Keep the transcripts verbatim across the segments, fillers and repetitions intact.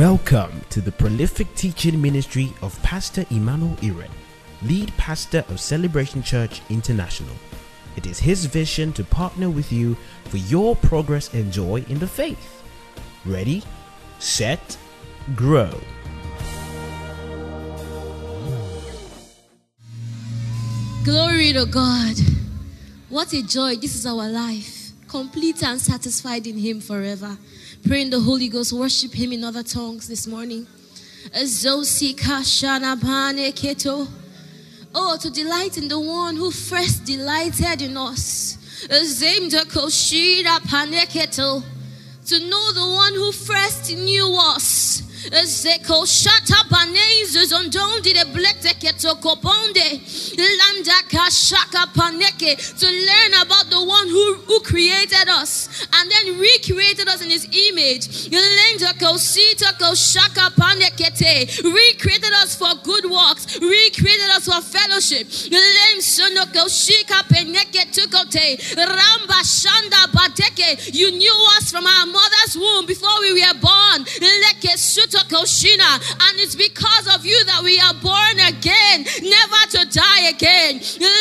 Welcome to the prolific teaching ministry of Pastor Emmanuel Iren, lead pastor of Celebration Church International. It is his vision to partner with you for your progress and joy in the faith. Ready, set, grow. Glory to God. What a joy. This is our life. Complete and satisfied in Him forever. Pray in the Holy Ghost. Worship Him in other tongues this morning. Oh, to delight in the one who first delighted in us. To know the one who first knew us. Zeko shata banezes on don't did a black to koponde landa kashaka paneke, to learn about the one who, who created us and then recreated us in his image. Lenda kosita koshaka panekete, recreated us for good works, recreated us for fellowship. Lem sono koshika peneke tukote ramba shanda bateke, you knew us from our mother's womb before we were born. Leke and it's because of you that we are born again, never to die again.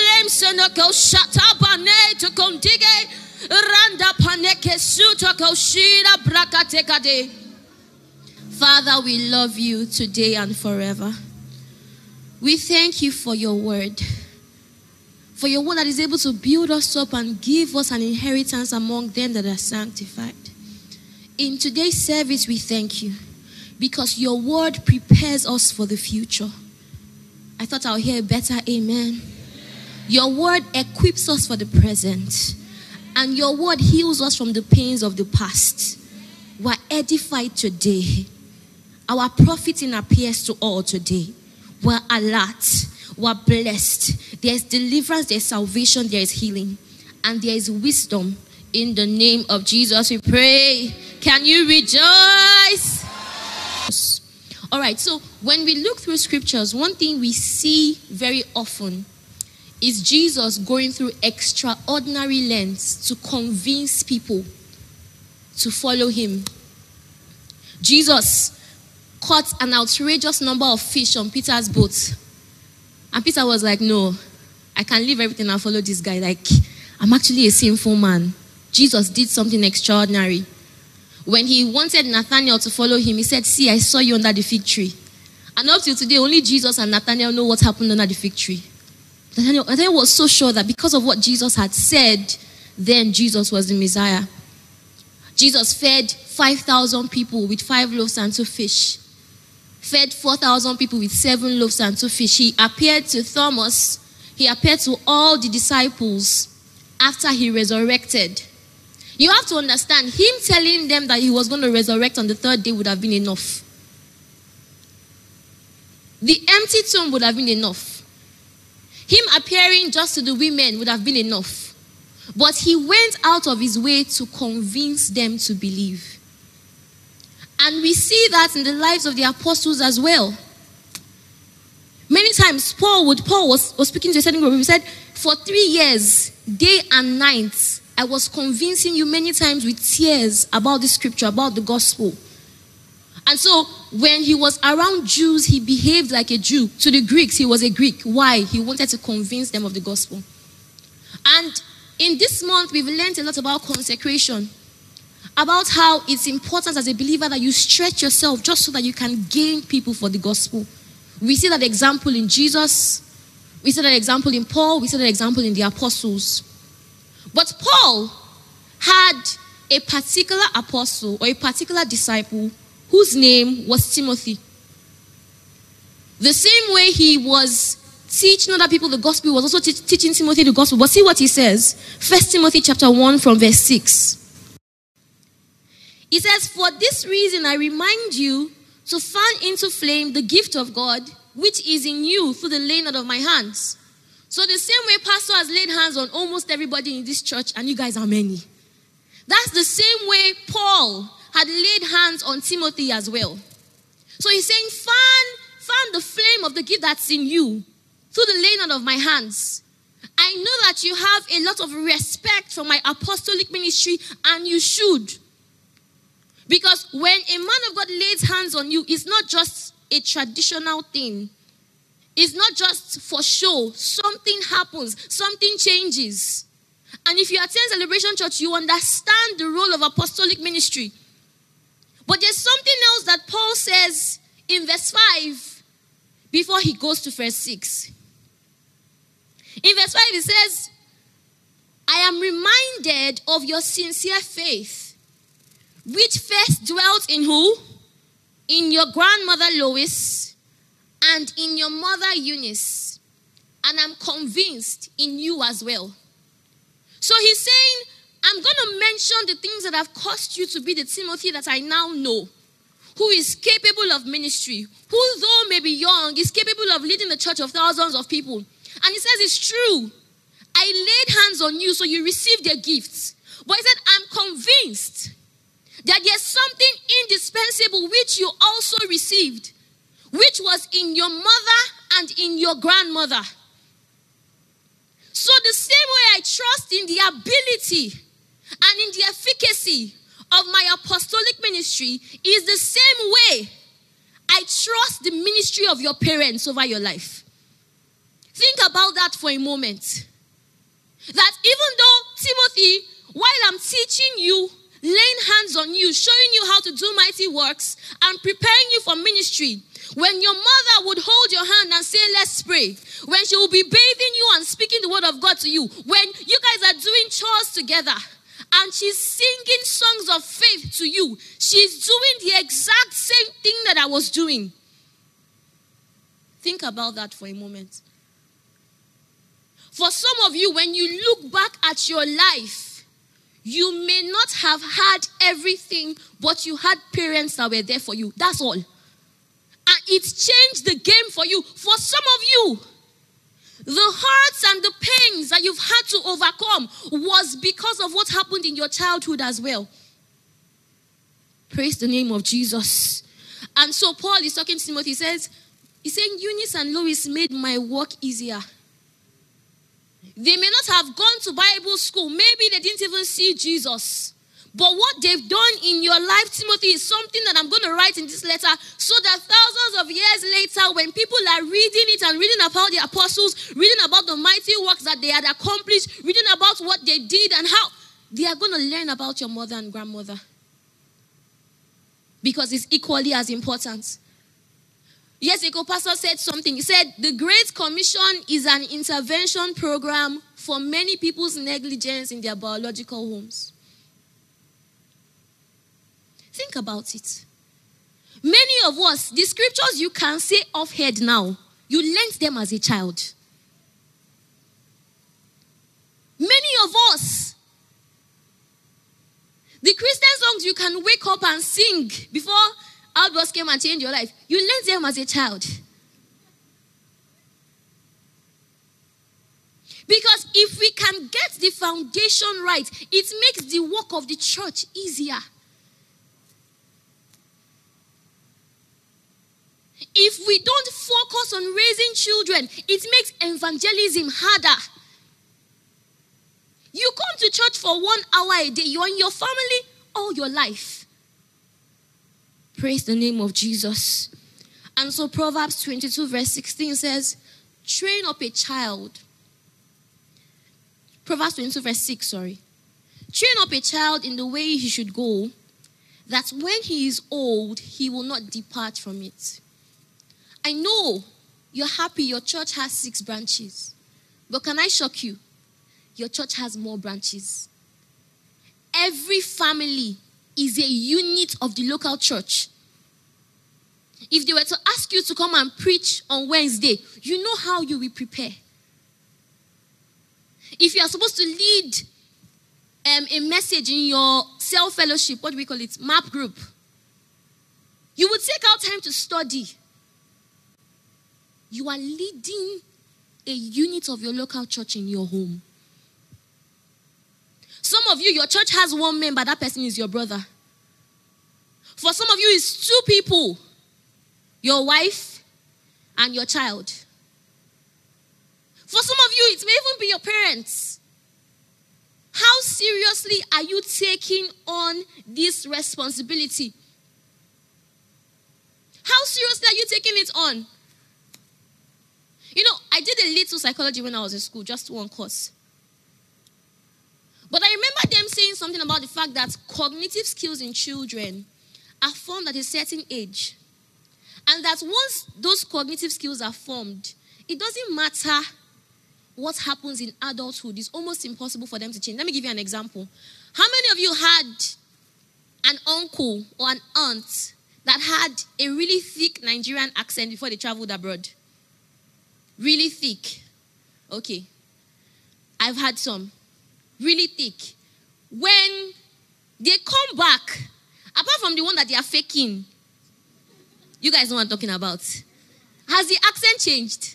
Father, we love you today and forever. We thank you for your word. For your word that is able to build us up and give us an inheritance among them that are sanctified. In today's service, we thank you, because your word prepares us for the future. I thought I'll hear a better amen. Your word equips us for the present. And your word heals us from the pains of the past. We're edified today. Our profiting appears to all today. We're alert. We're blessed. There's deliverance, there's salvation, there's healing. And there is wisdom. In the name of Jesus we pray. Can you rejoice? All right, so when we look through scriptures, one thing we see very often is Jesus going through extraordinary lengths to convince people to follow him. Jesus caught an outrageous number of fish on Peter's boat. And Peter was like, no, I can leave everything and follow this guy. Like, I'm actually a sinful man. Jesus did something extraordinary. When he wanted Nathanael to follow him, he said, see, I saw you under the fig tree. And up till today, only Jesus and Nathanael know what happened under the fig tree. Nathanael, Nathanael was so sure that because of what Jesus had said, then Jesus was the Messiah. Jesus fed five thousand people with five loaves and two fish. Fed four thousand people with seven loaves and two fish. He appeared to Thomas. He appeared to all the disciples after he resurrected. You have to understand, him telling them that he was going to resurrect on the third day would have been enough. The empty tomb would have been enough. Him appearing just to the women would have been enough. But he went out of his way to convince them to believe. And we see that in the lives of the apostles as well. Many times, Paul would Paul was, was speaking to a certain group. He said, for three years, day and night, I was convincing you many times with tears about the scripture, about the gospel. And so when he was around Jews, he behaved like a Jew. To the Greeks, he was a Greek. Why? He wanted to convince them of the gospel. And in this month, we've learned a lot about consecration. About how it's important as a believer that you stretch yourself just so that you can gain people for the gospel. We see that example in Jesus. We see that example in Paul. We see that example in the apostles. But Paul had a particular apostle or a particular disciple whose name was Timothy. The same way he was teaching other people the gospel, he was also te- teaching Timothy the gospel. But see what he says. First Timothy chapter one from verse six. He says, for this reason I remind you to fan into flame the gift of God, which is in you through the laying on of my hands. So the same way pastor has laid hands on almost everybody in this church, and you guys are many. That's the same way Paul had laid hands on Timothy as well. So he's saying, fan, fan the flame of the gift that's in you through the laying on of my hands. I know that you have a lot of respect for my apostolic ministry, and you should. Because when a man of God lays hands on you, it's not just a traditional thing. It's not just for show. Something happens. Something changes. And if you attend Celebration Church, you understand the role of apostolic ministry. But there's something else that Paul says in verse five before he goes to verse six. In verse five, he says, I am reminded of your sincere faith, which first dwelt in who? In your grandmother Lois and in your mother Eunice. And I'm convinced in you as well. So he's saying, I'm going to mention the things that have caused you to be the Timothy that I now know, who is capable of ministry, who though may be young, is capable of leading the church of thousands of people. And he says it's true. I laid hands on you, so you received their gifts. But he said, I'm convinced that there's something indispensable which you also received, which was in your mother and in your grandmother. So the same way I trust in the ability and in the efficacy of my apostolic ministry is the same way I trust the ministry of your parents over your life. Think about that for a moment. That even though, Timothy, while I'm teaching you, laying hands on you, showing you how to do mighty works, and preparing you for ministry, when your mother would hold your hand and say, let's pray, when she will be bathing you and speaking the word of God to you, when you guys are doing chores together, and she's singing songs of faith to you, she's doing the exact same thing that I was doing. Think about that for a moment. For some of you, when you look back at your life, you may not have had everything, but you had parents that were there for you. That's all. And it's changed the game for you. For some of you, the hurts and the pains that you've had to overcome was because of what happened in your childhood as well. Praise the name of Jesus. And so Paul is talking to Timothy. He says, he's saying, Eunice and Lois made my work easier. They may not have gone to Bible school. Maybe they didn't even see Jesus. But what they've done in your life, Timothy, is something that I'm going to write in this letter so that thousands of years later, when people are reading it and reading about the apostles, reading about the mighty works that they had accomplished, reading about what they did and how, they are going to learn about your mother and grandmother. Because it's equally as important. Years ago, Pastor said something. He said, the Great Commission is an intervention program for many people's negligence in their biological homes. Think about it. Many of us, the scriptures you can say off head now, you learned them as a child. Many of us, the Christian songs you can wake up and sing before outbursts came and changed your life, you learned them as a child. Because if we can get the foundation right, it makes the work of the church easier. If we don't focus on raising children, it makes evangelism harder. You come to church for one hour a day. You're in your family all your life. Praise the name of Jesus. And so Proverbs twenty-two verse sixteen says, train up a child. Proverbs twenty-two verse six, sorry. Train up a child in the way he should go, that when he is old, he will not depart from it. I know you're happy your church has six branches. But can I shock you? Your church has more branches. Every family is a unit of the local church. If they were to ask you to come and preach on Wednesday, you know how you will prepare. If you are supposed to lead um, a message in your cell fellowship, what do we call it? Map group. You would take out time to study. You are leading a unit of your local church in your home. Some of you, your church has one member, that person is your brother. For some of you, it's two people, your wife and your child. For some of you, it may even be your parents. How seriously are you taking on this responsibility? How seriously are you taking it on? You know, I did a little psychology when I was in school, just one course. But I remember them saying something about the fact that cognitive skills in children are formed at a certain age. And that once those cognitive skills are formed, it doesn't matter what happens in adulthood. It's almost impossible for them to change. Let me give you an example. How many of you had an uncle or an aunt that had a really thick Nigerian accent before they traveled abroad? Really thick. Okay. I've had some. Really thick. When they come back, apart from the one that they are faking, you guys know what I'm talking about. Has the accent changed?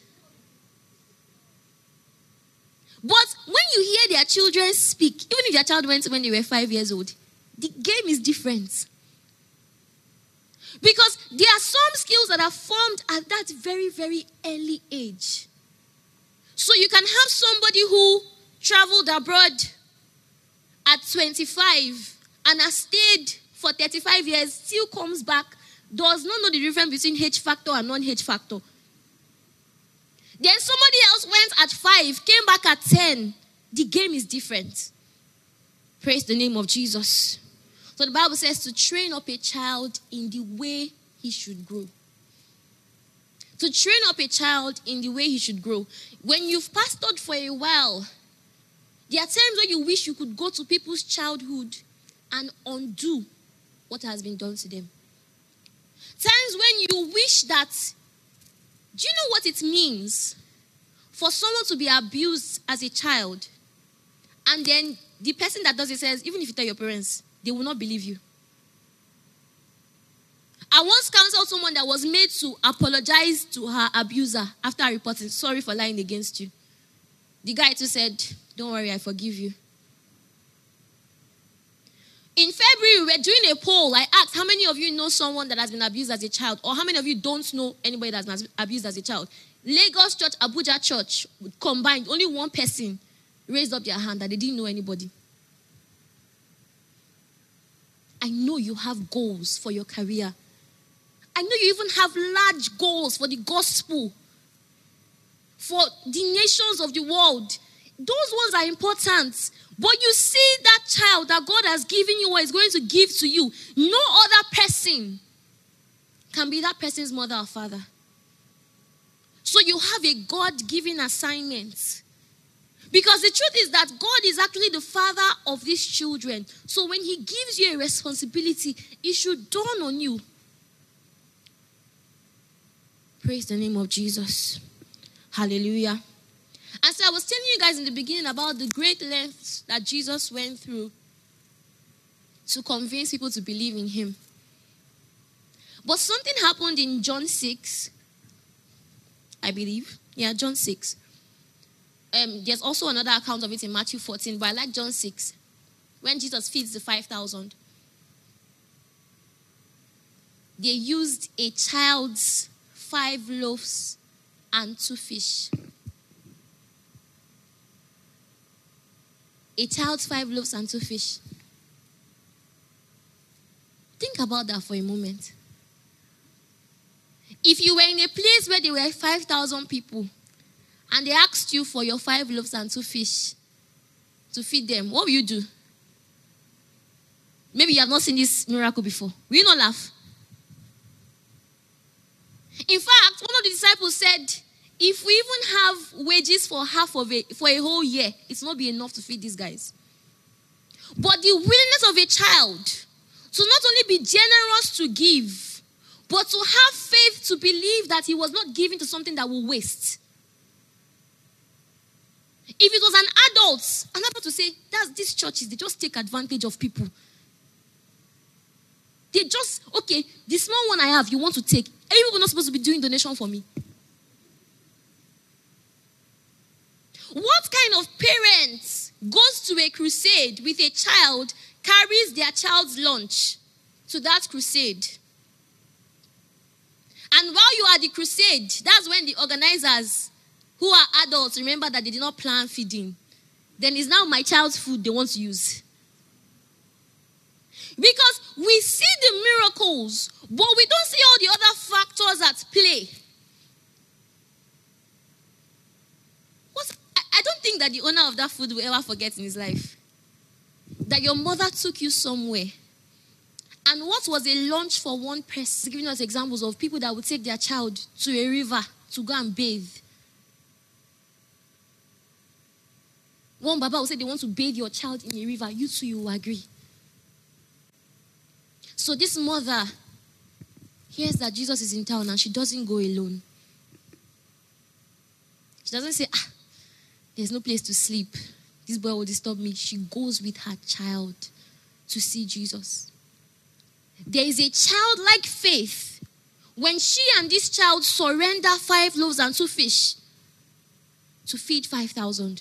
But when you hear their children speak, even if their child went when they were five years old, the game is different. Because there are some skills that are formed at that very, very early age. So you can have somebody who traveled abroad at twenty-five and has stayed for thirty-five years, still comes back, does not know the difference between H factor and non-H factor. Then somebody else went at five, came back at ten. The game is different. Praise the name of Jesus. So the Bible says to train up a child in the way he should grow. To train up a child in the way he should grow. When you've pastored for a while, there are times when you wish you could go to people's childhood and undo what has been done to them. Times when you wish that, do you know what it means for someone to be abused as a child? And then the person that does it says, even if you tell your parents, they will not believe you. I once counseled someone that was made to apologize to her abuser after reporting, sorry for lying against you. The guy too said, don't worry, I forgive you. In February, we were doing a poll. I asked, how many of you know someone that has been abused as a child? Or how many of you don't know anybody that has been abused as a child? Lagos Church, Abuja Church, combined, only one person raised up their hand that they didn't know anybody. I know you have goals for your career. I know you even have large goals for the gospel, for the nations of the world. Those ones are important. But you see that child that God has given you or is going to give to you, no other person can be that person's mother or father. So you have a God-given assignment. Because the truth is that God is actually the father of these children. So when he gives you a responsibility, it should dawn on you. Praise the name of Jesus. Hallelujah. And so I was telling you guys in the beginning about the great lengths that Jesus went through to convince people to believe in him. But something happened in John six, I believe. Yeah, John six. Um, there's also another account of it in Matthew fourteen, but I like John six, when Jesus feeds the five thousand. They used a child's five loaves and two fish. A child's five loaves and two fish. Think about that for a moment. If you were in a place where there were five thousand people and they asked you for your five loaves and two fish to feed them, what will you do? Maybe you have not seen this miracle before. Will you not laugh? In fact, one of the disciples said, if we even have wages for half of it, for a whole year, it's not be enough to feed these guys. But the willingness of a child to not only be generous to give, but to have faith to believe that he was not giving to something that will waste. If it was an adult, an adult to say, that's these churches, they just take advantage of people. They just, okay, the small one I have, you want to take. Are you people not supposed to be doing donation for me? What kind of parent goes to a crusade with a child, carries their child's lunch to that crusade? And while you are at the crusade, that's when the organizers, who are adults, remember that they did not plan feeding. then it's now my child's food they want to use. Because we see the miracles, but we don't see all the other factors at play. What, I, I don't think that the owner of that food will ever forget in his life that your mother took you somewhere. And what was a lunch for one person, giving us examples of people that would take their child to a river to go and bathe. One Baba will say they want to bathe your child in a river. You too, you will agree. So this mother hears that Jesus is in town and she doesn't go alone. She doesn't say, ah, there's no place to sleep. This boy will disturb me. She goes with her child to see Jesus. There is a childlike faith when she and this child surrender five loaves and two fish to feed five thousand.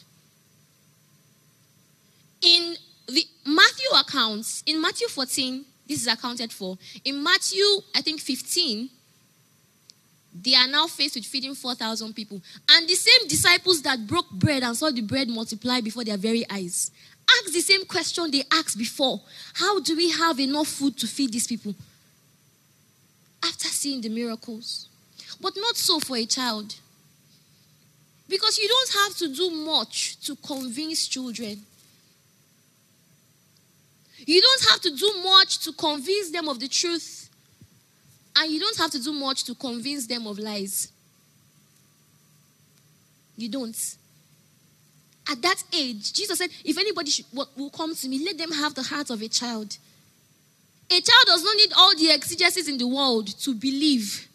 In the Matthew accounts, in Matthew fourteen, this is accounted for. In Matthew, I think fifteen, they are now faced with feeding four thousand people. And the same disciples that broke bread and saw the bread multiply before their very eyes ask the same question they asked before. How do we have enough food to feed these people? After seeing the miracles. But not so for a child. Because you don't have to do much to convince children. You don't have to do much to convince them of the truth. And you don't have to do much to convince them of lies. You don't. At that age, Jesus said, if anybody should, will come to me, let them have the heart of a child. A child does not need all the exegesis in the world to believe.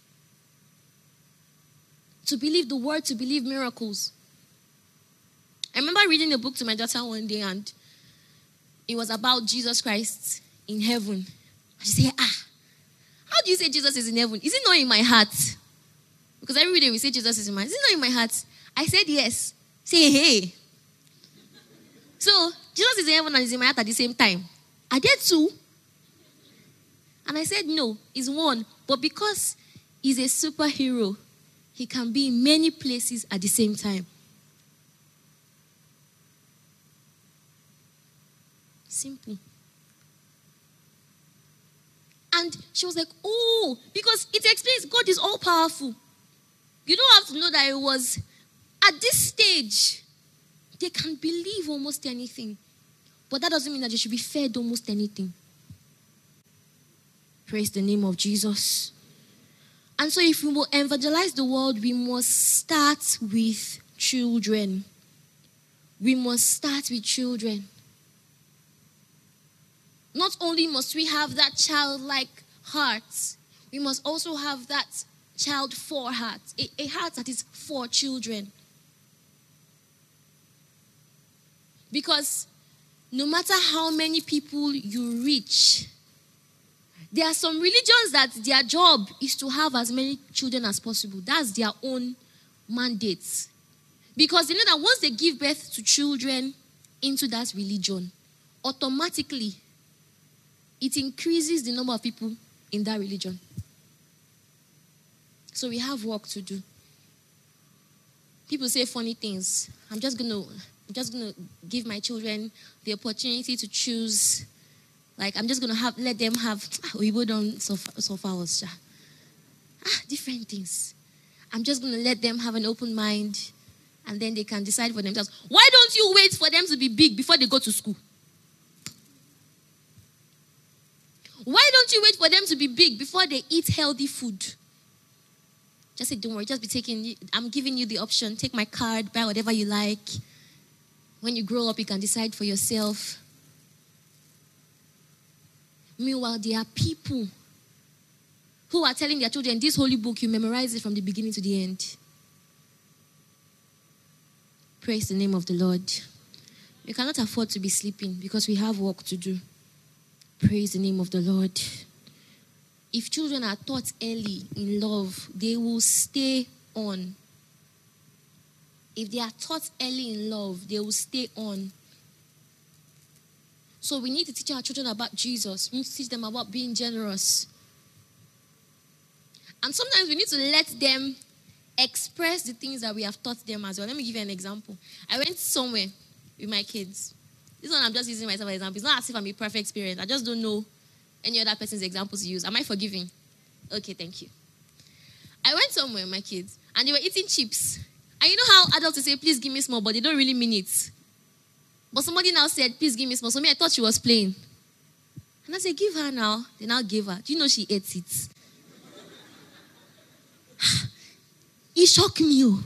To believe the word, to believe miracles. I remember reading a book to my daughter one day, and it was about Jesus Christ in heaven. She said, ah, how do you say Jesus is in heaven? Is it not in my heart? Because every day we say Jesus is in my heart. Is it not in my heart? I said yes. Say, hey. So, Jesus is in heaven and is in my heart at the same time. Are there two? And I said, no, it's one. But because he's a superhero, he can be in many places at the same time. Simple. And she was like, oh, because it explains God is all powerful. You don't have to know that it was at this stage, they can believe almost anything. But that doesn't mean that they should be fed almost anything. Praise the name of Jesus. And so if we will evangelize the world, we must start with children. We must start with children. Not only must we have that childlike heart, we must also have that child for heart, a, a heart that is for children. Because no matter how many people you reach, there are some religions that their job is to have as many children as possible. That's their own mandate. Because they know that once they give birth to children into that religion, automatically it increases the number of people in that religion. So we have work to do. People say funny things. I'm just going to I'm just going to give my children the opportunity to choose. Like, I'm just going to have let them have, we would on so far was ah, different things. I'm just going to let them have an open mind, and then they can decide for themselves. Why don't you wait for them to be big before they go to school? Why don't you wait for them to be big before they eat healthy food? Just say, don't worry, just be taking, I'm giving you the option. Take my card, buy whatever you like. When you grow up, you can decide for yourself. Meanwhile, there are people who are telling their children, this holy book, you memorize it from the beginning to the end. Praise the name of the Lord. We cannot afford to be sleeping because we have work to do. Praise the name of the Lord. If children are taught early in love, they will stay on. If they are taught early in love, they will stay on. So we need to teach our children about Jesus. We need to teach them about being generous. And sometimes we need to let them express the things that we have taught them as well. Let me give you an example. I went somewhere with my kids. This one I'm just using myself as an example. It's not as if I'm a perfect parent. I just don't know any other person's examples to use. Am I forgiving? Okay, thank you. I went somewhere with my kids, and they were eating chips. And you know how adults will say, please give me small, but they don't really mean it. But somebody now said, please give me small. So me, I thought she was playing. And I said, give her now. They now gave her. Do you know she ate it? It shocked me. Oh.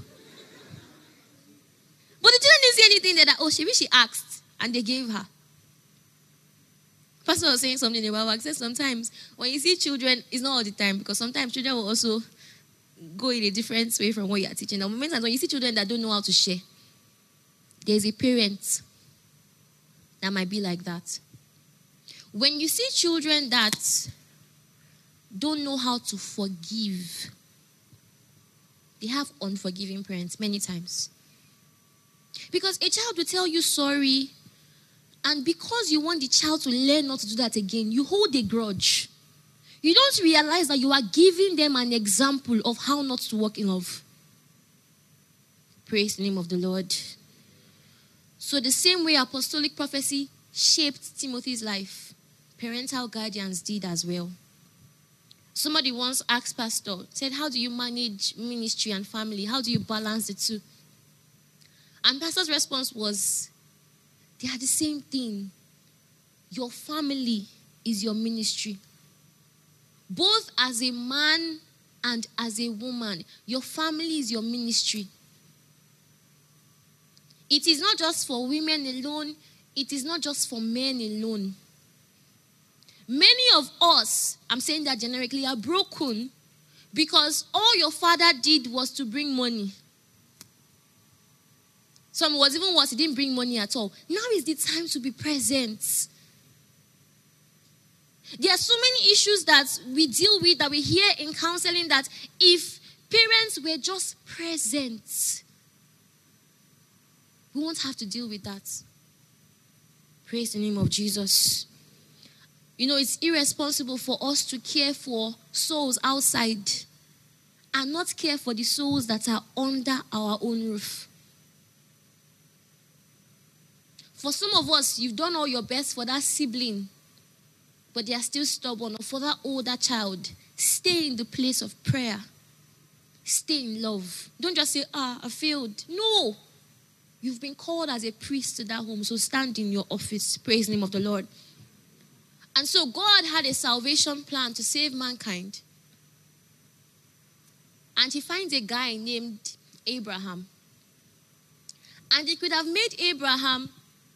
But the children didn't say anything there that, oh, she she asked. And they gave her. Pastor was saying something about work. Said sometimes when you see children, it's not all the time, because sometimes children will also go in a different way from what you are teaching. Now, moments when you see children that don't know how to share, there's a parent that might be like that. When you see children that don't know how to forgive, they have unforgiving parents many times. Because a child will tell you sorry, and because you want the child to learn not to do that again, you hold a grudge. You don't realize that you are giving them an example of how not to walk in love. Praise the name of the Lord. So the same way apostolic prophecy shaped Timothy's life, parental guardians did as well. Somebody once asked Pastor, said, how do you manage ministry and family? How do you balance the two? And Pastor's response was, they are the same thing. Your family is your ministry. Both as a man and as a woman, your family is your ministry. It is not just for women alone. It is not just for men alone. Many of us, I'm saying that generically, are broken because all your father did was to bring money. Some was even worse, he didn't bring money at all. Now is the time to be present. There are so many issues that we deal with, that we hear in counseling, that if parents were just present, we won't have to deal with that. Praise the name of Jesus. You know, it's irresponsible for us to care for souls outside and not care for the souls that are under our own roof. For some of us, you've done all your best for that sibling, but they are still stubborn. Or for that older child, stay in the place of prayer. Stay in love. Don't just say, ah, I failed. No. You've been called as a priest to that home, so stand in your office. Praise the name of the Lord. And so God had a salvation plan to save mankind. And he finds a guy named Abraham. And he could have made Abraham,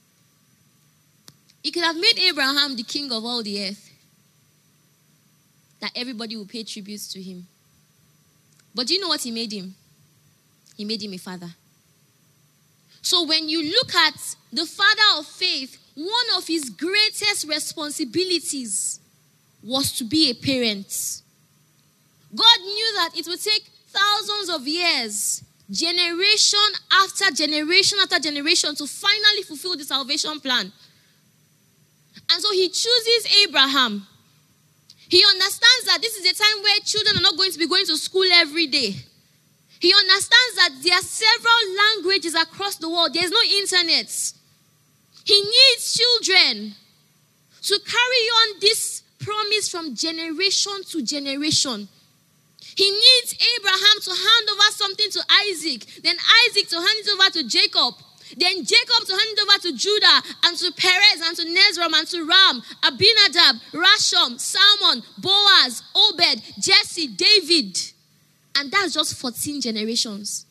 he could have made Abraham the king of all the earth, that everybody would pay tribute to him. But do you know what he made him? He made him a father. So when you look at the father of faith, one of his greatest responsibilities was to be a parent. God knew that it would take thousands of years, generation after generation after generation, to finally fulfill the salvation plan. And so he chooses Abraham. He understands that this is a time where children are not going to be going to school every day. He understands that there are several languages across the world. There's no internet. He needs children to carry on this promise from generation to generation. He needs Abraham to hand over something to Isaac, then Isaac to hand it over to Jacob, then Jacob to hand it over to Judah, and to Perez, and to Nezram, and to Ram, Abinadab, Rashom, Salmon, Boaz, Obed, Jesse, David. And that's just fourteen generations.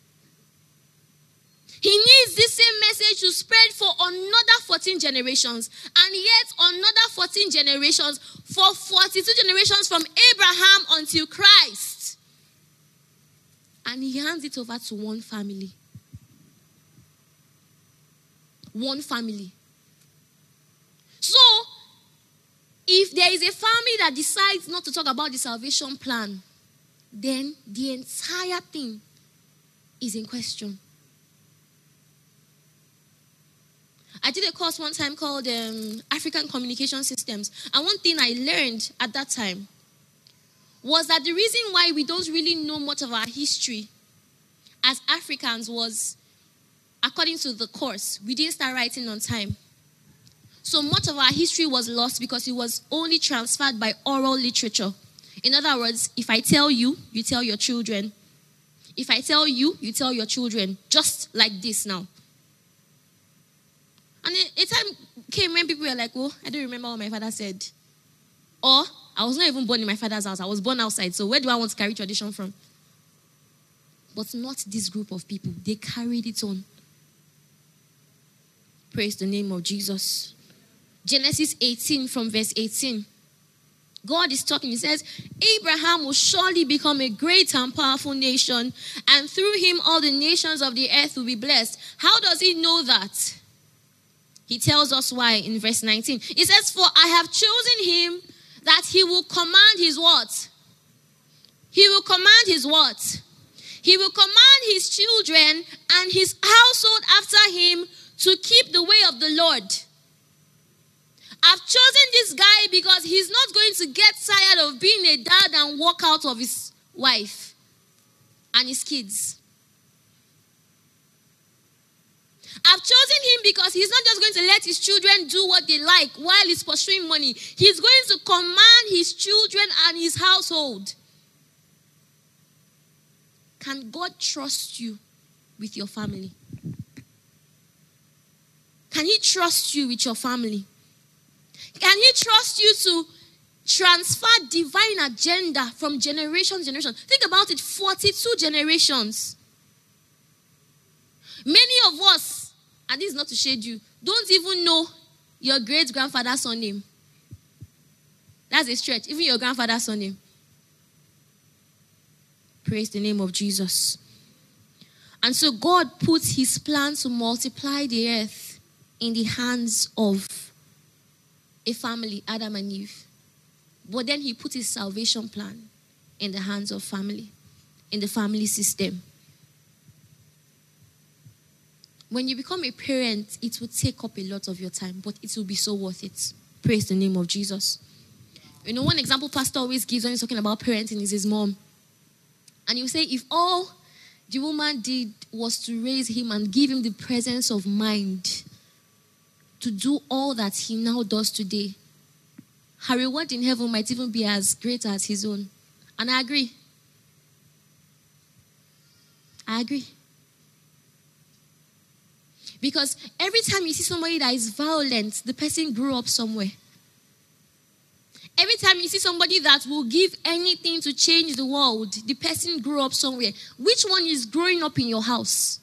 He needs this same message to spread for another fourteen generations, and yet another fourteen generations, for forty-two generations from Abraham until Christ. And he hands it over to one family. One family. So, if there is a family that decides not to talk about the salvation plan, then the entire thing is in question. I did a course one time called um, African Communication Systems. And one thing I learned at that time was that the reason why we don't really know much of our history as Africans was according to the course, we didn't start writing on time. So much of our history was lost because it was only transferred by oral literature. In other words, if I tell you, you tell your children. If I tell you, you tell your children. Just like this now. And a time came when people were like, oh, I don't remember what my father said. Or, I was not even born in my father's house. I was born outside. So where do I want to carry tradition from? But not this group of people. They carried it on. Praise the name of Jesus. Genesis eighteen from verse eighteen. God is talking. He says, Abraham will surely become a great and powerful nation, and through him all the nations of the earth will be blessed. How does he know that? He tells us why in verse nineteen. He says, for I have chosen him that he will command his what? He will command his what? He will command his children and his household after him to keep the way of the Lord. I've chosen this guy because he's not going to get tired of being a dad and walk out of his wife and his kids. I've chosen him because he's not just going to let his children do what they like while he's pursuing money. He's going to command his children and his household. Can God trust you with your family? Can he trust you with your family? Can he trust you to transfer divine agenda from generation to generation? Think about it, forty-two generations. Many of us, and this is not to shade you, don't even know your great-grandfather's surname. That's a stretch, even your grandfather's surname. Praise the name of Jesus. And so God puts his plan to multiply the earth in the hands of a family, Adam and Eve. But then he put his salvation plan in the hands of family, in the family system. When you become a parent, it will take up a lot of your time, but it will be so worth it. Praise the name of Jesus. You know, one example Pastor always gives when he's talking about parenting is his mom. And he'll say, if all the woman did was to raise him and give him the presence of mind to do all that he now does today, her reward in heaven might even be as great as his own. And I agree. I agree. Because every time you see somebody that is violent, the person grew up somewhere. Every time you see somebody that will give anything to change the world, the person grew up somewhere. Which one is growing up in your house?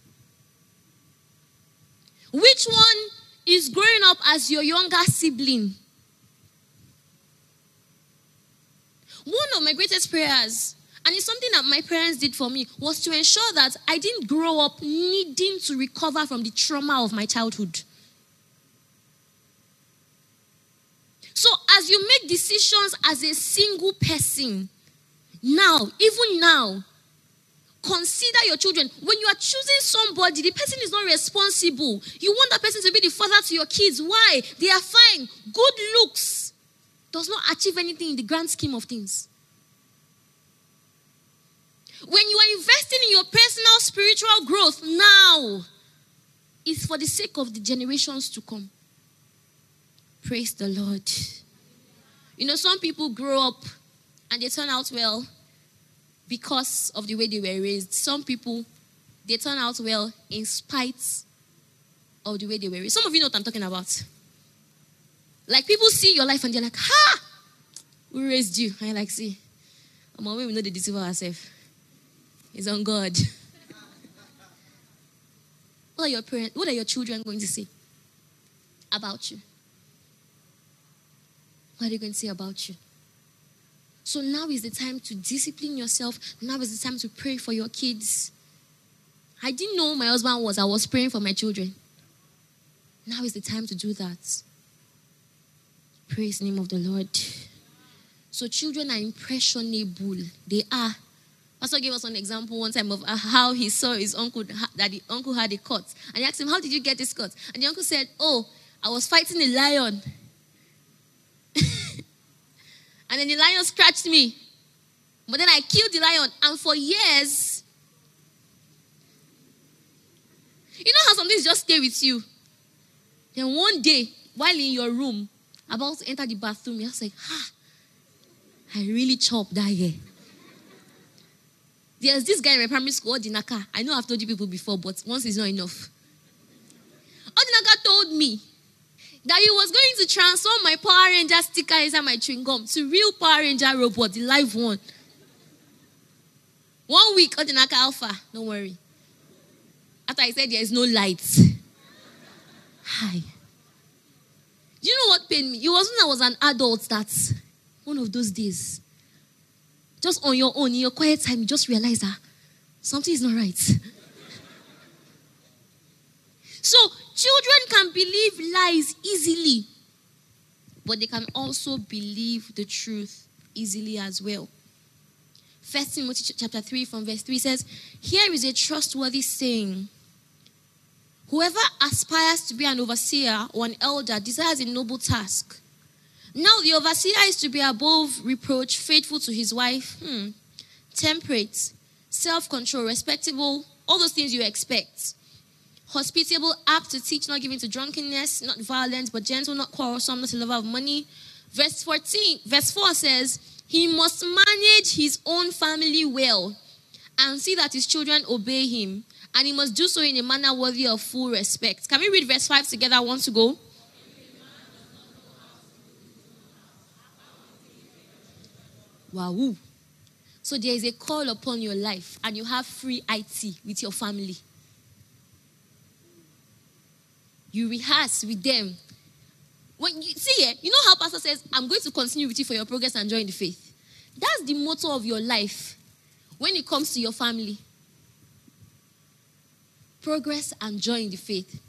Which one is growing up as your younger sibling? One of my greatest prayers, and it's something that my parents did for me, was to ensure that I didn't grow up needing to recover from the trauma of my childhood. So as you make decisions as a single person, now, even now, consider your children. When you are choosing somebody, the person is not responsible. You want that person to be the father to your kids. Why? They are fine. Good looks does not achieve anything in the grand scheme of things. When you are investing in your personal spiritual growth now, it's for the sake of the generations to come. Praise the Lord. You know, some people grow up and they turn out well because of the way they were raised. Some people, they turn out well in spite of the way they were raised. Some of you know what I'm talking about. Like, people see your life and they're like, ha! Who raised you? And you're like, see, I'm always we know the deceive ourselves. It's on God. What are your parents, what are your children going to say about you? What are they going to say about you? So now is the time to discipline yourself. Now is the time to pray for your kids. I didn't know who my husband was. I was praying for my children. Now is the time to do that. Praise the name of the Lord. So children are impressionable. They are. Pastor gave us an example one time of how he saw his uncle, that the uncle had a cut. And he asked him, how did you get this cut? And the uncle said, oh, I was fighting a lion. And then the lion scratched me. But then I killed the lion. And for years, You know how some things just stay with you? Then one day, while in your room, about to enter the bathroom, you're just like, ah, I really chopped that hair. There's this guy in my primary school, Odinaka. I know I've told you people before, but once is not enough. Odinaka told me that he was going to transform my Power Ranger sticker inside my chewing gum to real Power Ranger robot, the live one. One week, Odinaka Alpha, don't worry. After I said there is no light. Hi. Do you know what pained me? It was when I was an adult that one of those days, just on your own, in your quiet time, you just realize that something is not right. So, children can believe lies easily, but they can also believe the truth easily as well. First Timothy chapter three from verse three says, here is a trustworthy saying. Whoever aspires to be an overseer or an elder desires a noble task. Now the overseer is to be above reproach, faithful to his wife, hmm, temperate, self-control, respectable, all those things you expect. Hospitable, apt to teach, not given to drunkenness, not violent, but gentle, not quarrelsome, not a lover of money. Verse fourteen, verse four says, he must manage his own family well and see that his children obey him. And he must do so in a manner worthy of full respect. Can we read verse five together? I want to go. Wow. So there is a call upon your life and you have free I T with your family. You rehearse with them. When you see it, you know how pastor says, I'm going to continue with you for your progress and joy in the faith. That's the motto of your life when it comes to your family. Progress and joy in the faith.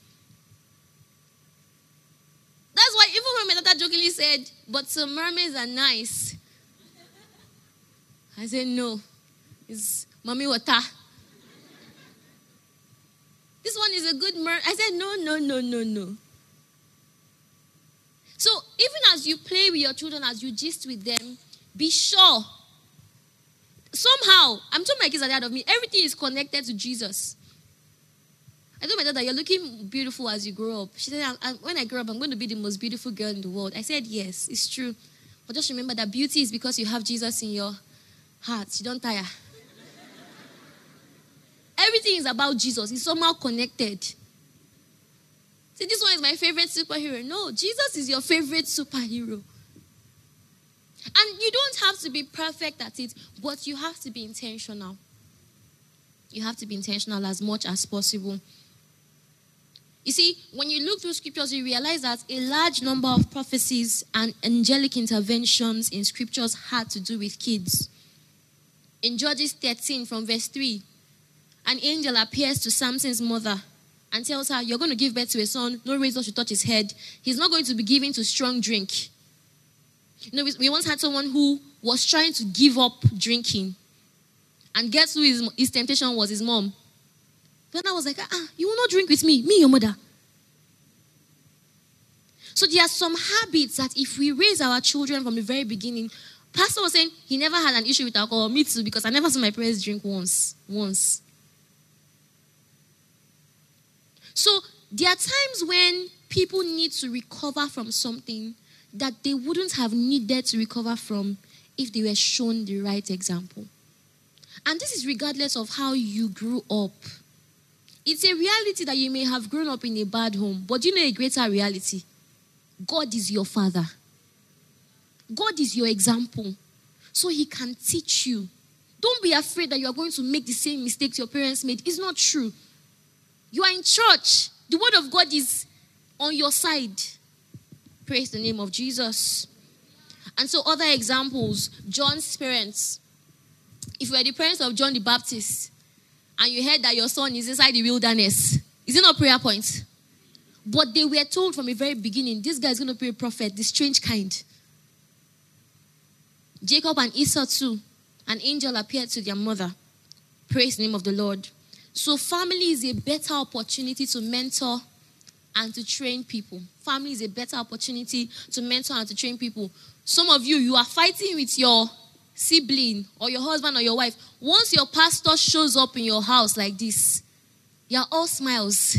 That's why even when my daughter jokingly said, but some mermaids are nice. I said, no. It's mommy water. This one is a good mer. I said, no, no, no, no, no. So even as you play with your children, as you gist with them, be sure. Somehow, I'm told my kids are ahead of me. Everything is connected to Jesus. I told my daughter, you're looking beautiful as you grow up. She said, I, I, when I grow up, I'm going to be the most beautiful girl in the world. I said, yes, it's true. But just remember that beauty is because you have Jesus in your heart. You don't tire. Everything is about Jesus. It's somehow connected. See, this one is my favorite superhero. No, Jesus is your favorite superhero. And you don't have to be perfect at it, but you have to be intentional. You have to be intentional as much as possible. You see, when you look through scriptures, you realize that a large number of prophecies and angelic interventions in scriptures had to do with kids. In Judges thirteen from verse three, an angel appears to Samson's mother and tells her, you're going to give birth to a son, no razor should touch his head. He's not going to be given to strong drink. You know, we, we once had someone who was trying to give up drinking. And guess who his, his temptation was? His mom. Then I was like, ah, you will not drink with me, me, your mother. So there are some habits that if we raise our children from the very beginning, Pastor was saying he never had an issue with alcohol. Me too, because I never saw my parents drink once. Once. So there are times when people need to recover from something that they wouldn't have needed to recover from if they were shown the right example. And this is regardless of how you grew up. It's a reality that you may have grown up in a bad home, but you know a greater reality. God is your father. God is your example. So he can teach you. Don't be afraid that you are going to make the same mistakes your parents made. It's not true. You are in church. The word of God is on your side. Praise the name of Jesus. And so other examples, John's parents. If you were the parents of John the Baptist and you heard that your son is inside the wilderness, is it not a prayer point? But they were told from the very beginning, this guy is going to be a prophet, the strange kind. Jacob and Esau too, an angel appeared to their mother. Praise the name of the Lord. So family is a better opportunity to mentor and to train people. Family is a better opportunity to mentor and to train people. Some of you, you are fighting with your sibling or your husband or your wife. Once your pastor shows up in your house like this, You are all smiles.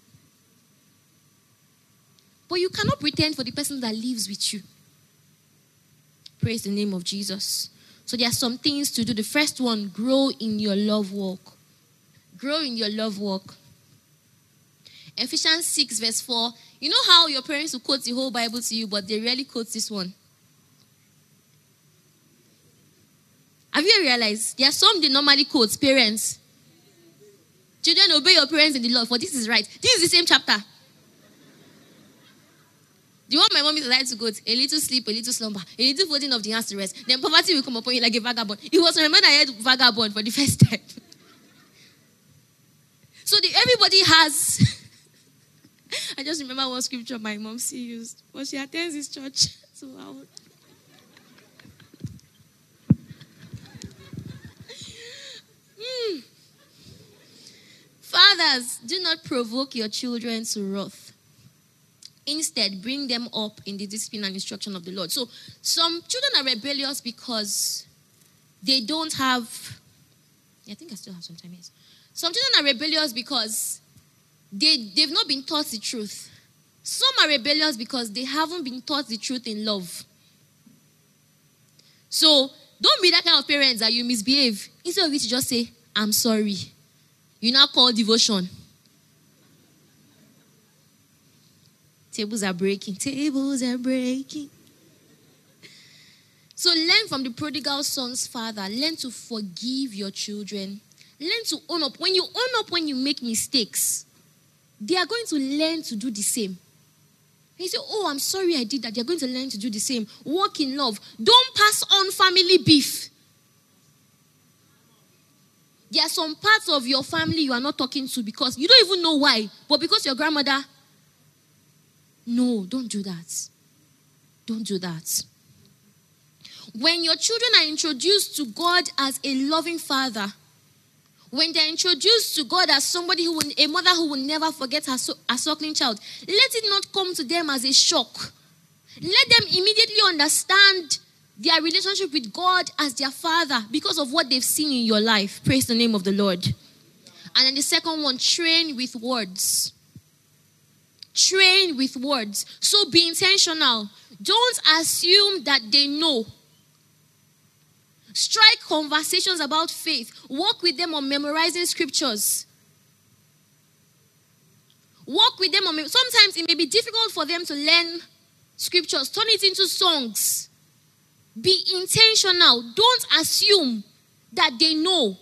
But you cannot pretend for the person that lives with you. Praise the name of Jesus. So there are some things to do. The first one, grow in your love walk. Grow in your love walk. Ephesians six verse four. You know how your parents will quote the whole Bible to you, but they rarely quote this one. Have you realized? There are some they normally quote, parents. Children, obey your parents in the Lord, for this is right. This is the same chapter. The one my mom is like to quote, a little sleep, a little slumber, a little folding of the hands to rest. Then poverty will come upon you like a vagabond. It was when I heard vagabond for the first time. So the, everybody has... I just remember one scripture my mom still used. But she attends this church. So I would... mm. Fathers, do not provoke your children to wrath. Instead, bring them up in the discipline and instruction of the Lord. So, some children are rebellious because they don't have... I think I still have some time, yes. Some children are rebellious because they, they've not been taught the truth. Some are rebellious because they haven't been taught the truth in love. So, don't be that kind of parents that you misbehave. Instead of it, you just say, I'm sorry. You now call devotion. Tables are breaking. Tables are breaking. So learn from the prodigal son's father. Learn to forgive your children. Learn to own up. When you own up when you make mistakes, they are going to learn to do the same. And you say, oh, I'm sorry I did that. They're going to learn to do the same. Walk in love. Don't pass on family beef. There are some parts of your family you are not talking to because you don't even know why. But because your grandmother... No, don't do that. Don't do that. When your children are introduced to God as a loving father, when they're introduced to God as somebody who will, a mother who will never forget her, her suckling child, let it not come to them as a shock. Let them immediately understand their relationship with God as their father because of what they've seen in your life. Praise the name of the Lord. And then the second one, train with words. Train with words. So be intentional. Don't assume that they know. Strike conversations about faith. Work with them on memorizing scriptures. Work with them on... Sometimes it may be difficult for them to learn scriptures. Turn it into songs. Be intentional. Don't assume that they know.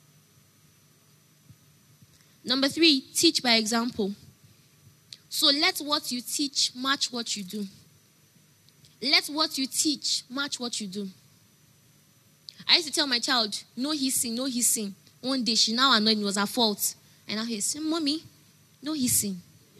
Number three, teach by example. So let what you teach match what you do. Let what you teach match what you do. I used to tell my child, no hissing, no hissing. One day she now annoyed me, it was her fault. And now he's saying, Mommy, no hissing.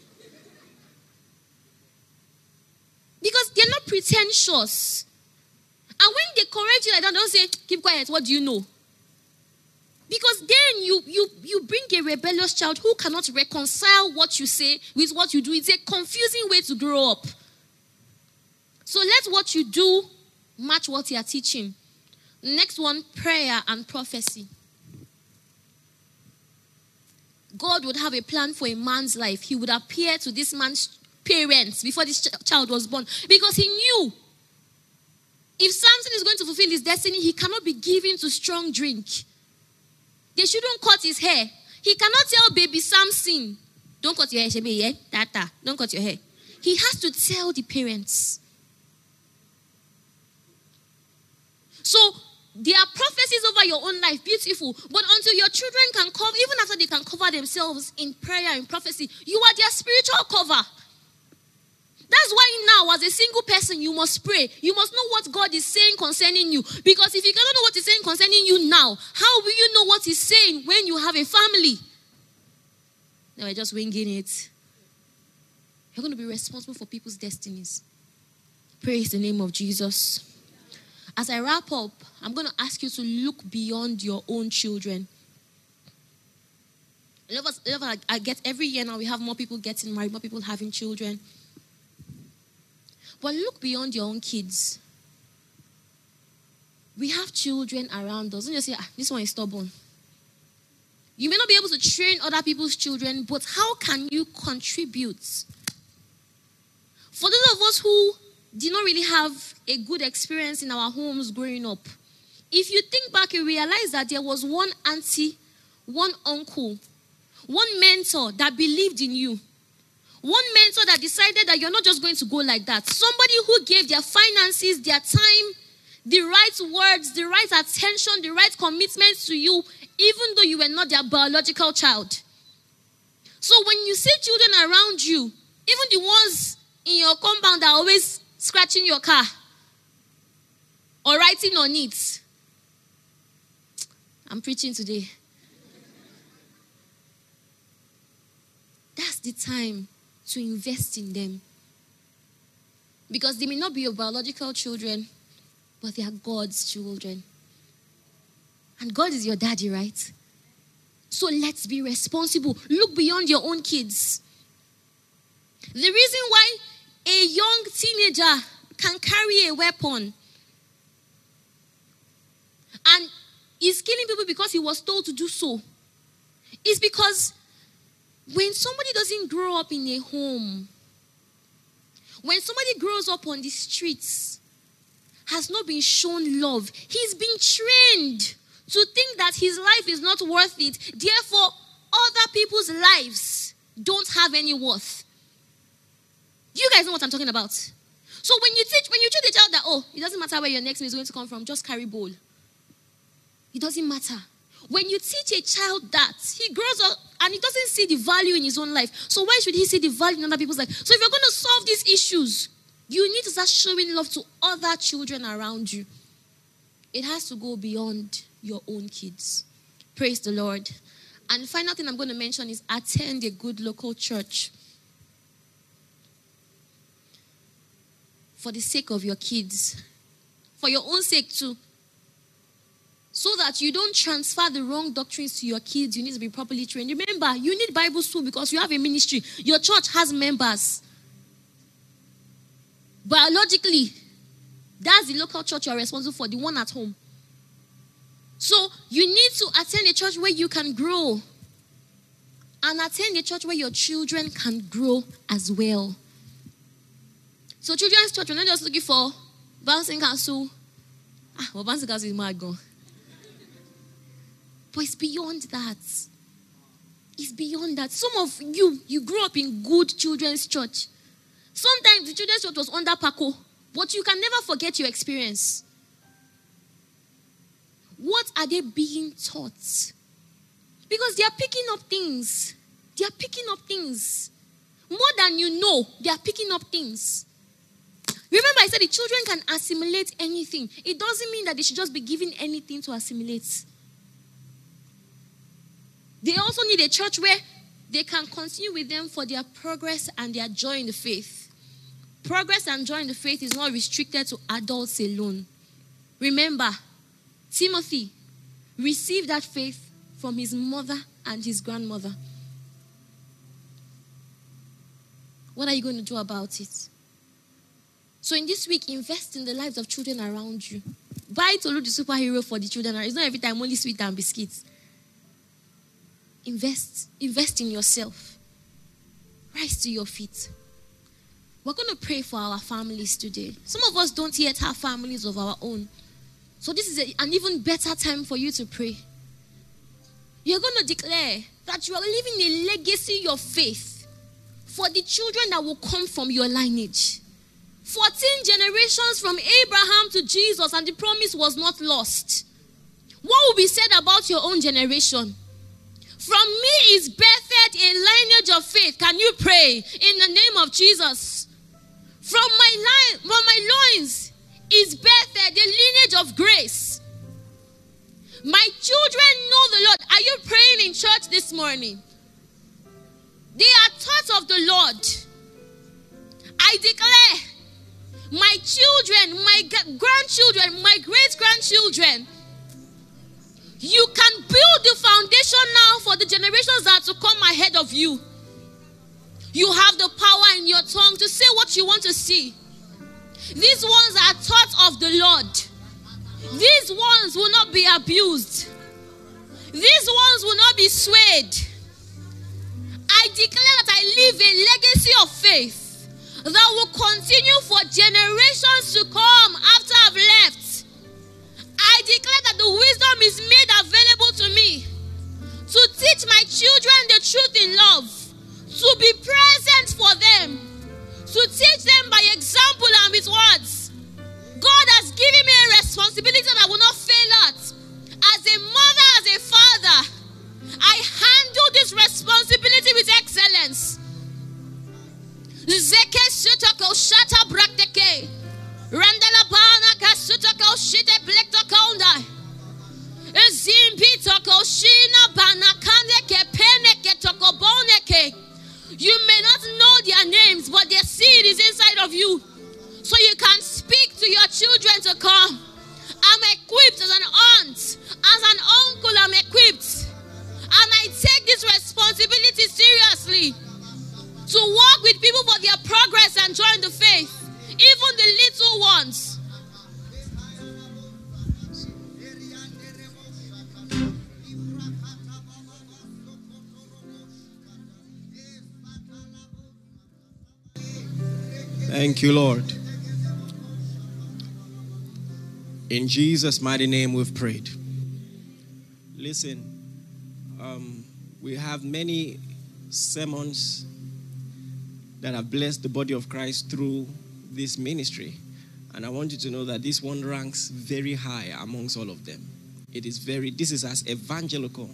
Because they're not pretentious. And when they correct you like that, don't say, keep quiet, what do you know? Because then you, you, you bring a rebellious child who cannot reconcile what you say with what you do. It's a confusing way to grow up. So let what you do match what you are teaching. Next one, prayer and prophecy. God would have a plan for a man's life. He would appear to this man's parents before this ch- child was born. Because he knew if Samson is going to fulfill his destiny, he cannot be given to strong drink. They shouldn't cut his hair. He cannot tell baby Samson, don't cut your hair, Shebe, yeah? Tata, don't cut your hair. He has to tell the parents. So, there are prophecies over your own life, beautiful. But until your children can cover, even after they can cover themselves in prayer and prophecy, you are their spiritual cover. That's why now, as a single person, you must pray. You must know what God is saying concerning you. Because if you cannot know what He's saying concerning you now, how will you know what He's saying when you have a family? No, we're just winging it. You're going to be responsible for people's destinies. Praise the name of Jesus. As I wrap up, I'm going to ask you to look beyond your own children. A lot of us, a lot of us, I get every year now, we have more people getting married, more people having children. But look beyond your own kids. We have children around us. Don't just say, ah, this one is stubborn. You may not be able to train other people's children, but how can you contribute? For those of us who did not really have a good experience in our homes growing up, if you think back, you realize that there was one auntie, one uncle, one mentor that believed in you. One mentor that decided that you're not just going to go like that. Somebody who gave their finances, their time, the right words, the right attention, the right commitment to you, even though you were not their biological child. So when you see children around you, even the ones in your compound that are always scratching your car or writing on it. I'm preaching today. That's the time to invest in them. Because they may not be your biological children, but they are God's children. And God is your daddy, right? So let's be responsible. Look beyond your own kids. The reason why a young teenager can carry a weapon and is killing people because he was told to do so is because when somebody doesn't grow up in a home, when somebody grows up on the streets, has not been shown love, he's been trained to think that his life is not worth it. Therefore, other people's lives don't have any worth. You guys know what I'm talking about. So when you teach, when you teach the child that, oh, it doesn't matter where your next meal is going to come from, just carry bowl. It doesn't matter. When you teach a child that, he grows up and he doesn't see the value in his own life. So why should he see the value in other people's life? So if you're going to solve these issues, you need to start showing love to other children around you. It has to go beyond your own kids. Praise the Lord. And the final thing I'm going to mention is attend a good local church. For the sake of your kids. For your own sake too. So that you don't transfer the wrong doctrines to your kids, you need to be properly trained. Remember, you need Bible school because you have a ministry. Your church has members. Biologically, that's the local church you're responsible for, the one at home. So you need to attend a church where you can grow. And attend a church where your children can grow as well. So children's church, we're not just looking for bouncing castle. Ah, well, bouncing castle is mad gone. But it's beyond that. It's beyond that. Some of you, you grew up in good children's church. Sometimes the children's church was under Paco, but you can never forget your experience. What are they being taught? Because they are picking up things. They are picking up things. More than you know, they are picking up things. Remember, I said the children can assimilate anything. It doesn't mean that they should just be given anything to assimilate. They also need a church where they can continue with them for their progress and their joy in the faith. Progress and joy in the faith is not restricted to adults alone. Remember, Timothy received that faith from his mother and his grandmother. What are you going to do about it? So in this week, invest in the lives of children around you. Buy Tolu the superhero for the children. It's not every time only sweet and biscuits. Invest. Invest in yourself. Rise to your feet. We're going to pray for our families today. Some of us don't yet have families of our own. So this is a, an even better time for you to pray. You're going to declare that you are leaving a legacy of faith for the children that will come from your lineage. fourteen generations from Abraham to Jesus, and the promise was not lost. What will be said about your own generation? From me is birthed a lineage of faith. Can you pray in the name of Jesus? From my line, from my loins is birthed the lineage of grace. My children know the Lord. Are you praying in church this morning? They are taught of the Lord. I declare, my children, my grandchildren, my great-grandchildren, you can build the foundation now for the generations that are to come ahead of you. You have the power in your tongue to say what you want to see. These ones are taught of the Lord. These ones will not be abused. These ones will not be swayed. I declare that I leave a legacy of faith that will continue for generations to come after I've left. I declare that the wisdom is made available to me to teach my children the truth in love, to be present for them, to teach them by example and with words. God has given me a responsibility that I will not fail at. As a mother, as a father, I handle this responsibility with excellence. Zeke sutako shata brakteke. Randala bana kasutako shite plektokonda. Ezimpitoko shina banakande ke peneke tokoboneke. You may not know their names, but their seed is inside of you. So you can speak to your children to come. I'm equipped as an aunt, as an uncle, I'm equipped. And I take this responsibility seriously to work with people for their progress and join the faith, even the little ones. Thank you, Lord. In Jesus' mighty name we've prayed. Listen, um, we have many sermons that have blessed the body of Christ through this ministry. And I want you to know that this one ranks very high amongst all of them. It is very, this is as evangelical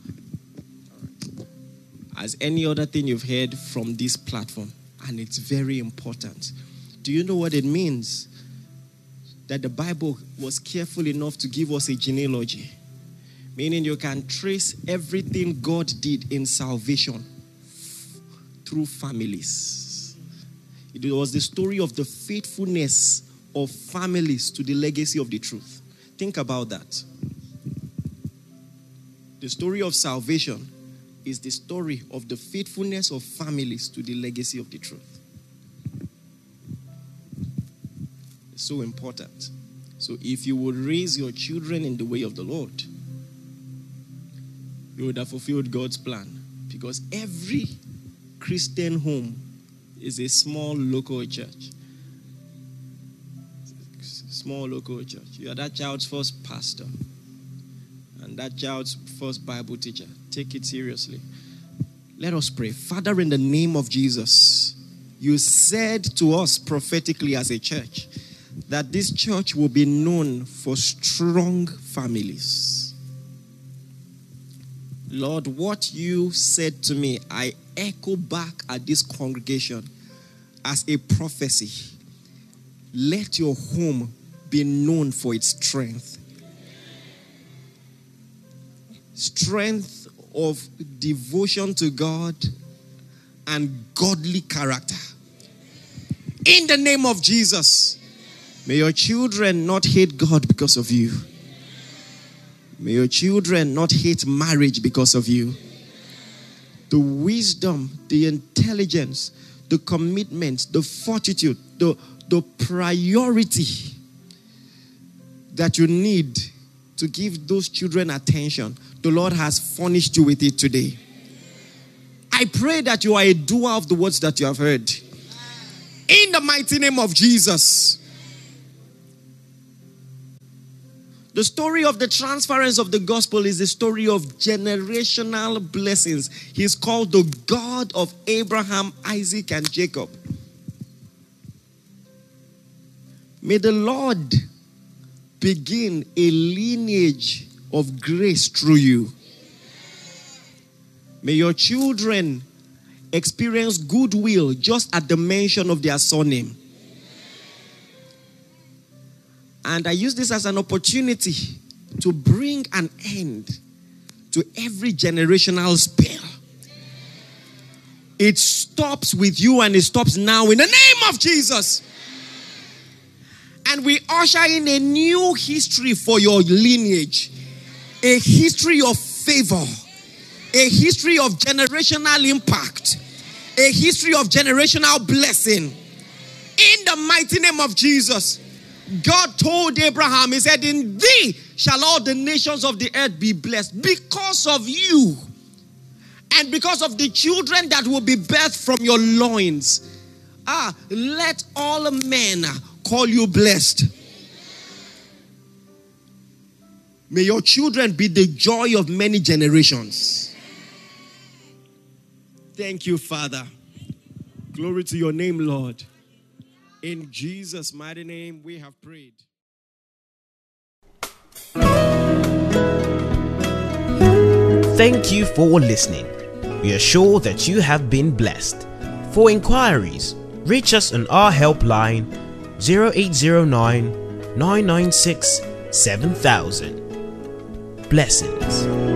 as any other thing you've heard from this platform. And it's very important. Do you know what it means? That the Bible was careful enough to give us a genealogy. Meaning you can trace everything God did in salvation through families. It was the story of the faithfulness of families to the legacy of the truth. Think about that. The story of salvation is the story of the faithfulness of families to the legacy of the truth. It's so important. So if you would raise your children in the way of the Lord, you would have fulfilled God's plan. Because every Christian home is a small local church. Small local church. You are that child's first pastor and that child's first Bible teacher. Take it seriously. Let us pray. Father, in the name of Jesus, you said to us prophetically as a church that this church will be known for strong families. Lord, what you said to me, I echo back at this congregation as a prophecy. Let your home be known for its strength. Strength of devotion to God and godly character. In the name of Jesus, may your children not hate God because of you. May your children not hate marriage because of you. The wisdom, the intelligence, the commitment, the fortitude, the, the priority that you need to give those children attention, the Lord has furnished you with it today. I pray that you are a doer of the words that you have heard. In the mighty name of Jesus. The story of the transference of the gospel is the story of generational blessings. He's called the God of Abraham, Isaac, and Jacob. May the Lord begin a lineage of grace through you. May your children experience goodwill just at the mention of their surname. And I use this as an opportunity to bring an end to every generational spell. It stops with you and it stops now in the name of Jesus. And we usher in a new history for your lineage. A history of favor. A history of generational impact. A history of generational blessing. In the mighty name of Jesus. God told Abraham, he said, in thee shall all the nations of the earth be blessed. Because of you and because of the children that will be birthed from your loins. Ah, let all men call you blessed. May your children be the joy of many generations. Thank you, Father. Glory to your name, Lord. In Jesus' mighty name we have prayed. Thank you for listening. We are sure that you have been blessed. For inquiries, reach us on our helpline zero eight zero nine, nine nine six, seven thousand. Blessings.